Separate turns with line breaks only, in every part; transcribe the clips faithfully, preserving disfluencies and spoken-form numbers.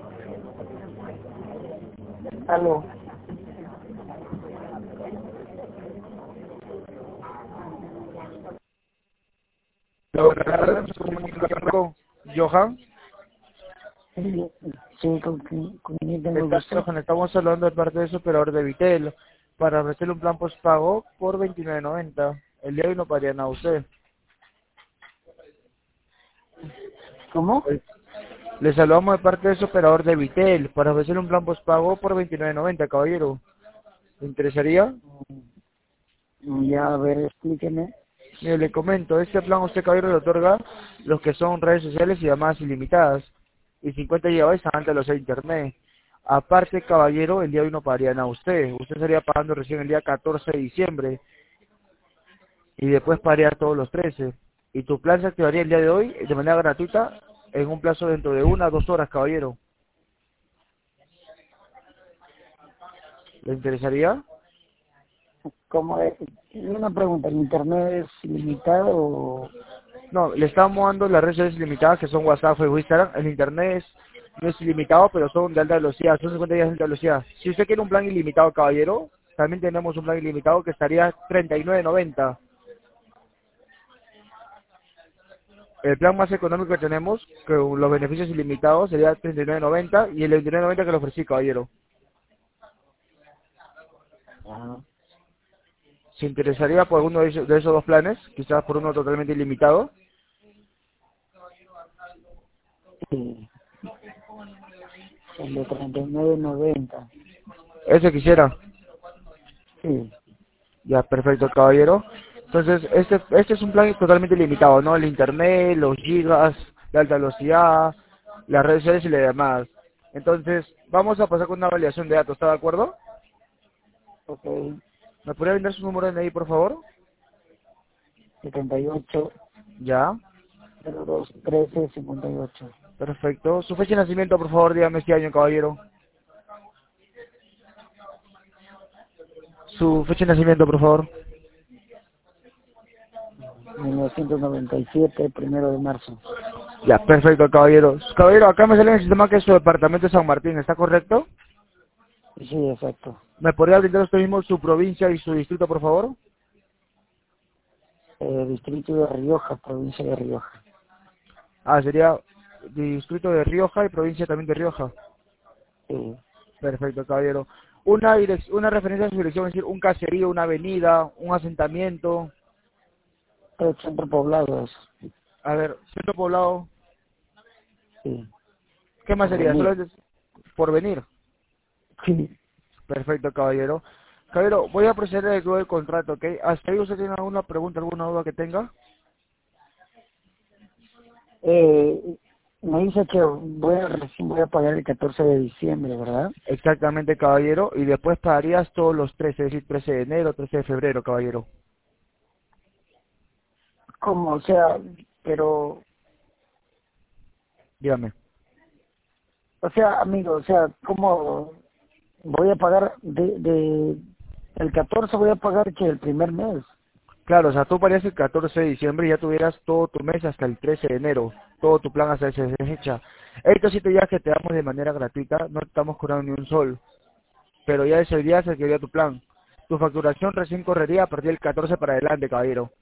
Aló.
Hola, ¿se comunica con Johan?
Sí, sí, con, quién- con quién tengo
¿Qué
el
tal,
gusto.
Johan? Estamos hablando de parte del superador de Vitel para ofrecerle un plan postpago por veintinueve noventa. El día de hoy no pagaría nada a usted.
¿Cómo?
Eh, Le saludamos de parte del superador de Vitel para ofrecerle un plan postpago por veintinueve noventa, caballero. ¿Le interesaría?
Mm, Ya, a ver, explíqueme.
Mire, le comento, este plan a usted, caballero, le otorga los que son redes sociales y llamadas ilimitadas y cincuenta gigabytes antes de los de internet. Aparte, caballero, el día de hoy no pagaría nada a usted. Usted estaría pagando recién el día catorce de diciembre y después pagaría todos los trece. Y tu plan se activaría el día de hoy de manera gratuita en un plazo dentro de una a dos horas, caballero. ¿Le interesaría?
¿Cómo es? Una pregunta, ¿el internet es ilimitado o...?
No, le estamos dando las redes sociales ilimitadas que son WhatsApp, Facebook, Instagram. El internet es- no es ilimitado, pero son de alta velocidad, son cincuenta días de alta velocidad. Si usted quiere un plan ilimitado, caballero, también tenemos un plan ilimitado que estaría treinta y nueve noventa. El plan más económico que tenemos, con los beneficios ilimitados, sería treinta y nueve noventa y el veintinueve noventa que le ofrecí, caballero.
Ah,
¿Se interesaría por alguno de esos, de esos dos planes? Quizás por uno totalmente ilimitado.
sí, el de treinta y nueve noventa.
Ese quisiera.
Sí,
Ya, perfecto, caballero. Entonces, este, este es un plan totalmente ilimitado, ¿no? El internet, los gigas, la alta velocidad, las redes sociales y las demás. Entonces, vamos a pasar con una validación de datos, ¿está de acuerdo?
ok,
¿Me podría brindar su número de N I, por favor?
setenta y ocho,
Ya,
cero dos, trece, cincuenta y ocho.
perfecto. Su fecha de nacimiento, por favor, dígame este año, caballero. Su fecha de nacimiento, por favor.
mil novecientos noventa y siete, primero de marzo.
Ya, perfecto, caballero. Caballero, acá me sale en el sistema que es su departamento de San Martín, ¿está correcto?
Sí, exacto.
¿Me podría brindar usted mismo su provincia y su distrito, por favor?
Eh, distrito de Rioja, provincia de Rioja.
Ah, sería distrito de Rioja y provincia también de Rioja.
Sí,
Perfecto, caballero. Una direc- una referencia a su dirección, es decir, un caserío, una avenida, un asentamiento.
el centro poblado es,
A ver, centro poblado.
sí,
¿Qué más
por
sería?
venir.
Solo es por venir.
Sí.
Perfecto, caballero. Caballero, voy a proceder con el contrato, ¿ok? ¿Hasta ahí usted tiene alguna pregunta, alguna duda que tenga?
Eh, me dice que voy a, recién voy a pagar el catorce de diciembre, ¿verdad?
Exactamente, caballero. Y después pagarías todos los trece, es decir, trece de enero, trece de febrero, caballero.
Como, o sea, pero,
Dígame.
o sea, amigo, o sea, ¿cómo voy a pagar de, de, el catorce voy a pagar que el primer mes?
Claro, o sea, tú pagarías el catorce de diciembre y ya tuvieras todo tu mes hasta el trece de enero, todo tu plan hasta esa fecha. Estos siete días que te damos de manera gratuita, no te estamos cobrando ni un sol, pero ya ese día se quedaría tu plan. Tu facturación recién correría a partir del catorce para adelante, caballero.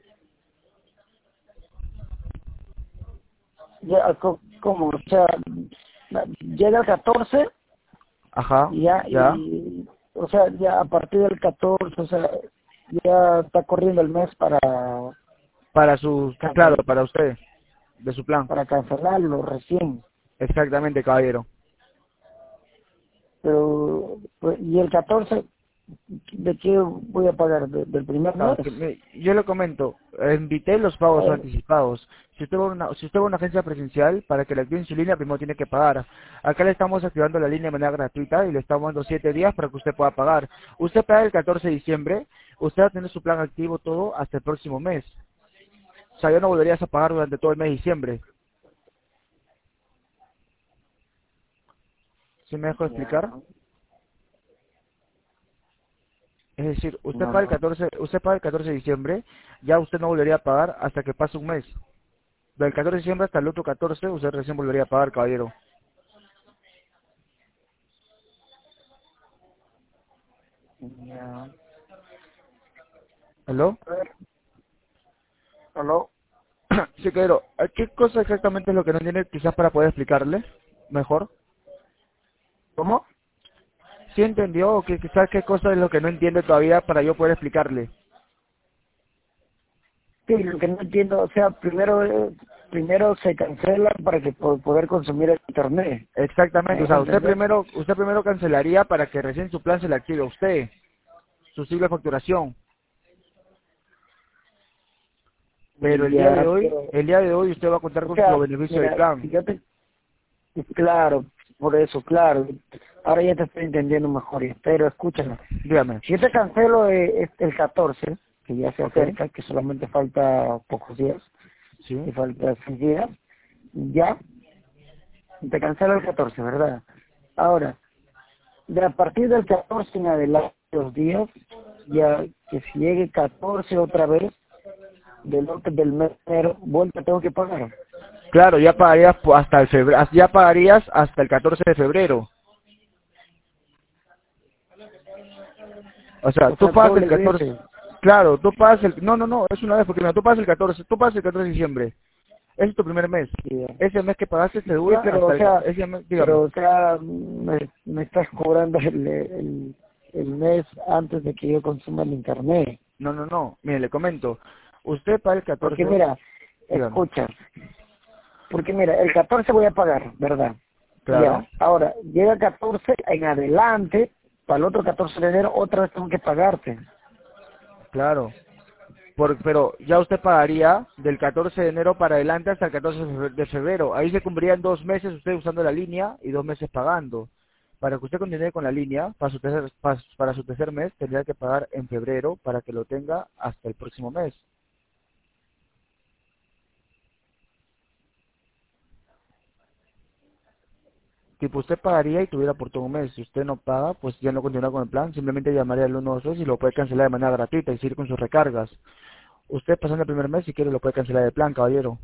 Ya, co- ¿cómo? O sea, llega el catorce
Ajá,
y ya,
ya,
y, o sea, ya a partir del catorce, o sea, ya está corriendo el mes para,
para su, claro,
cancel-
para usted, de su plan.
para cancelarlo recién.
Exactamente, caballero.
Pero, pues, y el catorce, ¿de qué voy a pagar? ¿De- ¿Del primer
No,
mes?
que me- yo le comento, invité los pagos son
Eh,
anticipados. Si usted va a una, si usted va a una agencia presencial, para que le activen su línea, primero tiene que pagar. Acá le estamos activando la línea de manera gratuita y le estamos dando siete días para que usted pueda pagar. Usted paga el catorce de diciembre, usted va a tener su plan activo todo hasta el próximo mes. O sea, ya no volverías a pagar durante todo el mes de diciembre. ¿Sí me dejo
ya,
explicar? Es decir, usted
no,
paga el
no.
catorce, usted paga el catorce de diciembre, ya usted no volvería a pagar hasta que pase un mes. Del catorce de diciembre hasta el otro catorce, usted recién volvería a pagar, caballero.
Ya.
¿Aló?
A ver, ¿aló?
Sí, caballero. ¿Qué cosa exactamente es lo que no entiende quizás para poder explicarle mejor?
¿Cómo?
¿Sí entendió o que quizás qué cosa es lo que no entiende todavía para yo poder explicarle?
Sí, lo que no entiendo, o sea, primero eh, primero se cancela para que po- poder consumir el internet.
Exactamente,
¿Me
o
dejo
sea, usted
entender?
primero, usted primero cancelaría para que recién su plan se le active a usted, su ciclo de facturación. Pero el día de
Ya,
hoy,
pero,
el día de hoy usted va a contar
o
con los
sea,
beneficios del
mira,
plan.
si yo te, claro, por eso, claro, ahora ya te estoy entendiendo mejor, ya, pero escúchame,
Dígame.
si yo te cancelo eh, este- el catorce, que ya se
¿Ok?
acerca, que solamente falta pocos días,
Sí.
que falta seis días, ya, te cancelo el catorce, ¿verdad? Ahora, de a partir del catorce en adelante los días, ya que si llegue catorce otra vez, del otro del mes de enero, vuelta tengo que pagar.
Claro, ya pagarías po- hasta el febrero, ya pagarías hasta el catorce de febrero. O sea,
O
tú
sea,
pagas el
doble
catorce.
veces.
Claro, tú pagas el, no, no, no, es una vez porque mira, tú pagas el catorce, tú pagas el catorce de diciembre. Ese es tu primer mes.
Sí,
Ese mes que pagaste te
sí,
dura
pero
hasta
o
el, ca-
sea,
ese mes, dígame.
pero o sea, me, me estás cobrando el, el, el mes antes de que yo consuma el internet.
No, no, no, mire, le comento. Usted paga el
Porque
catorce,
mira,
dígame.
escucha, porque mira, el catorce voy a pagar, ¿verdad?
Claro,
Ya, ahora, llega catorce en adelante, para el otro catorce de enero, otra vez tengo que pagarte.
claro. Por, pero ya usted pagaría del catorce de enero para adelante hasta el catorce de fe- de febrero. Ahí se cumplirían dos meses usted usando la línea y dos meses pagando. Para que usted continúe con la línea, para su tercer, para, para su tercer mes tendría que pagar en febrero para que lo tenga hasta el próximo mes. Tipo, usted pagaría y tuviera por todo un mes. Si usted no paga, pues ya no continúa con el plan. Simplemente llamaría al ciento doce y lo puede cancelar de manera gratuita y seguir con sus recargas. Usted pasando el primer mes, si quiere, lo puede cancelar de plan, caballero.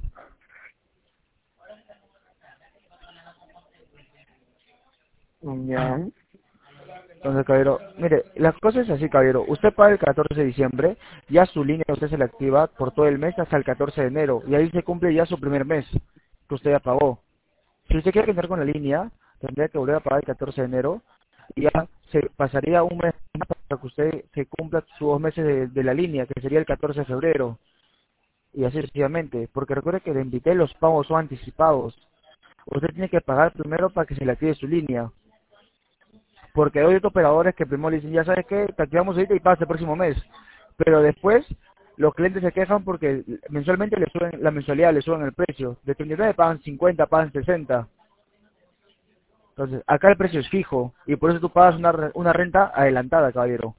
Ya,
Entonces, caballero, mire, la cosa es así, caballero. Usted paga el catorce de diciembre, ya su línea usted se la activa por todo el mes hasta el catorce de enero. Y ahí se cumple ya su primer mes que usted ya pagó. Si usted quiere continuar con la línea, tendría que volver a pagar el catorce de enero y ya se pasaría un mes más para que usted se cumpla sus dos meses de, de la línea, que sería el catorce de febrero. Y así sucesivamente. Porque recuerde que le invité, los pagos son anticipados. Usted tiene que pagar primero para que se le active su línea. Porque hay otros operadores que primero le dicen, ya sabes que te activamos ahorita y pasa el próximo mes. Pero después los clientes se quejan porque mensualmente le suben la mensualidad, le suben el precio. De treinta y nueve pagan cincuenta, pagan sesenta. Entonces, acá el precio es fijo y por eso tú pagas una, re- una renta adelantada, caballero.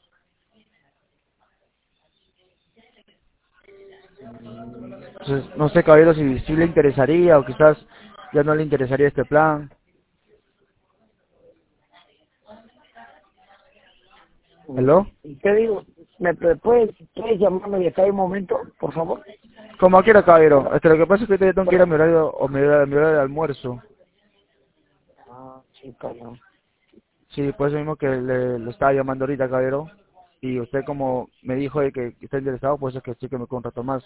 Entonces, no sé, caballero, si, si le interesaría o quizás ya no le interesaría este plan. ¿Hello?
y te digo, ¿me me puedes, puedes llamarme de acá un momento, por favor?
Como quiera, caballero. Este, lo que pasa es que ahorita ya tengo que ir a
Bueno,
mi horario, o mi horario, mi horario de almuerzo.
ah, sí, cabrón.
Sí, por eso mismo que le, le estaba llamando ahorita, caballero. Y usted como me dijo de que está interesado, pues es que sí que me contrató más.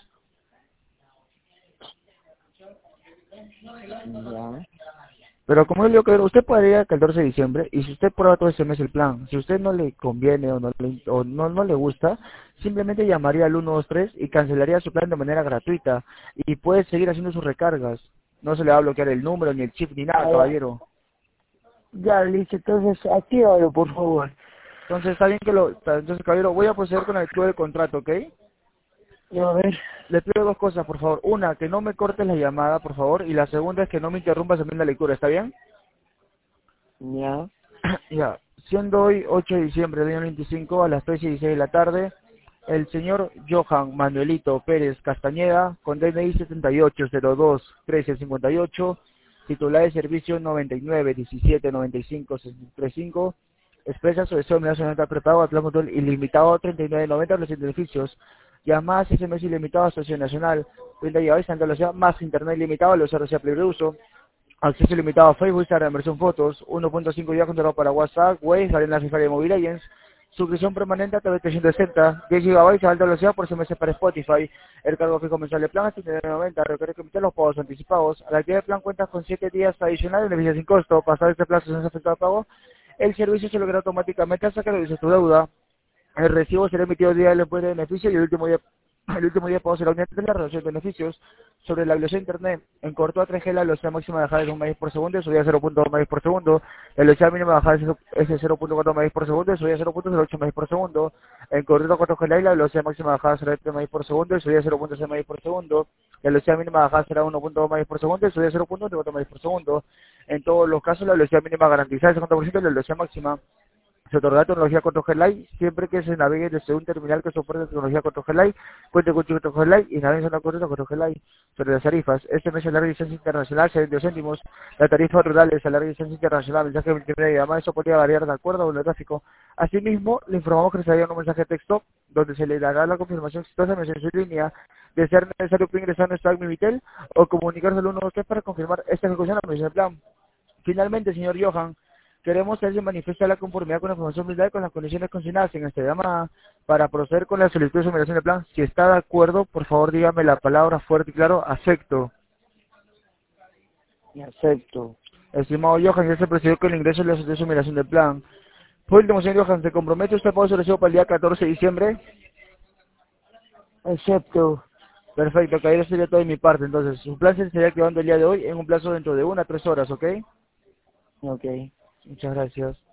Ya.
Pero como yo le digo, caballero, usted podría el catorce de diciembre y si usted prueba todo ese mes el plan, si usted no le conviene o no le, o no, no le gusta, simplemente llamaría al ciento veintitrés y cancelaría su plan de manera gratuita y puede seguir haciendo sus recargas. No se le va a bloquear el número, ni el chip, ni nada,
Ah, ya.
caballero.
Ya, listo, entonces actívalo, por favor.
Entonces está bien que lo... Entonces, caballero, voy a proceder con la lectura del contrato, ¿ok?
Ya, a ver.
Le pido dos cosas, por favor. Una, que no me cortes la llamada, por favor. Y la segunda es que no me interrumpas en la lectura, ¿está bien?
Ya.
Ya, siendo hoy ocho de diciembre del año veinticinco a las tres y dieciséis de la tarde, el señor Johan Manuelito Pérez Castañeda, con D N I setenta y ocho cero dos trece cincuenta y ocho, titular de servicio noventa y nueve diecisiete noventa y cinco sesenta y tres cinco, expresa su deseo de nacionalidad prepago a plan control ilimitado treinta y nueve noventa los beneficios, llamadas S M S ilimitado a Estación Nacional, cuenta y Santa Velocidad, más internet ilimitado, los R C A libre uso, acceso ilimitado a Facebook, Instagram, versión fotos, uno punto cinco días controlado para WhatsApp, Waze, Arena FIFA de Mobile Legends, Suscripción permanente a T V trescientos sesenta, diez gigabytes a alta velocidad por semestre para Spotify. El cargo fijo mensual de plan es setenta y nueve noventa. Recuerde que emitir los pagos anticipados. Al activar el plan cuenta con siete días adicionales de beneficio sin costo. Pasado este plazo sin efectuado pago, el servicio se logra automáticamente hasta que realice tu deuda. El recibo será emitido el día del después de beneficio y el último día el último día pago será uniente de la relación de beneficios. Sobre la velocidad de internet, en corto a tres G la velocidad máxima de bajada es un megabits por segundo y subida cero punto dos megabits por segundo. La velocidad mínima de bajada es de cero punto cuatro megabits por segundo y subida cero punto cero ocho megabits por segundo. En corto a cuatro G la velocidad máxima de bajada será tres megabits por segundo y subida cero punto seis megabits por segundo. La velocidad mínima de bajada será uno punto dos megabits por segundo y subida cero punto cuatro megabits por segundo. En todos los casos la velocidad mínima garantizada es cincuenta por ciento de la velocidad máxima. Se otorga tecnología cuatro G Lite siempre que se navegue desde un terminal que soporte tecnología cuatro G Lite, cuente con chip cuatro G Lite y navegue en zona corta cuatro G Lite. Sobre las tarifas, este mes es la larga distancia internacional, setenta céntimos. La tarifa rural es la larga distancia internacional, mensaje de multimedia y además eso podría variar de acuerdo con el tráfico. Asimismo, le informamos que recibiría un mensaje de texto donde se le dará la confirmación exitosa en su línea. De ser necesario puede ingresar a nuestro Acme Vitel o comunicarse al uno dos tres para confirmar esta ejecución de la plan. Finalmente, señor Johan, queremos que se manifieste la conformidad con la información brindada y con las condiciones consignadas en esta llamada para proceder con la solicitud de sumeración de plan. Si está de acuerdo, por favor dígame la palabra fuerte y claro, acepto.
Y acepto.
Estimado Johan, ya se procedió con el ingreso de la solicitud de sumeración de plan. Por último, señor Johan, ¿se compromete usted a pagar su recibo para el día catorce de diciembre?
Acepto.
Perfecto, caballero, sería todo de mi parte. Entonces, su plan se estaría activando el día de hoy en un plazo dentro de una a tres horas, ¿ok?
Ok.
Muchas gracias.